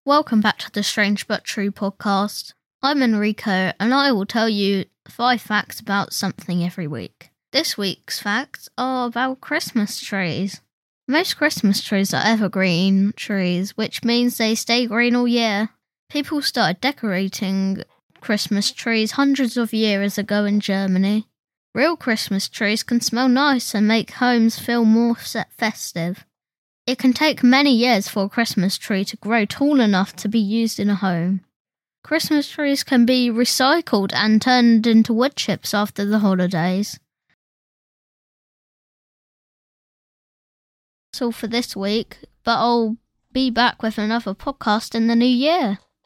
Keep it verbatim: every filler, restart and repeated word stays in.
Welcome back to the Strange But True podcast. I'm Enrico, and I will tell you five facts about something every week. This week's facts are about Christmas trees. Most Christmas trees are evergreen trees, which means they stay green all year. People started decorating Christmas trees hundreds of years ago in Germany. Real Christmas trees can smell nice and make homes feel more festive. It can take many years for a Christmas tree to grow tall enough to be used in a home. Christmas trees can be recycled and turned into wood chips after the holidays. That's all for this week, but I'll be back with another podcast in the new year.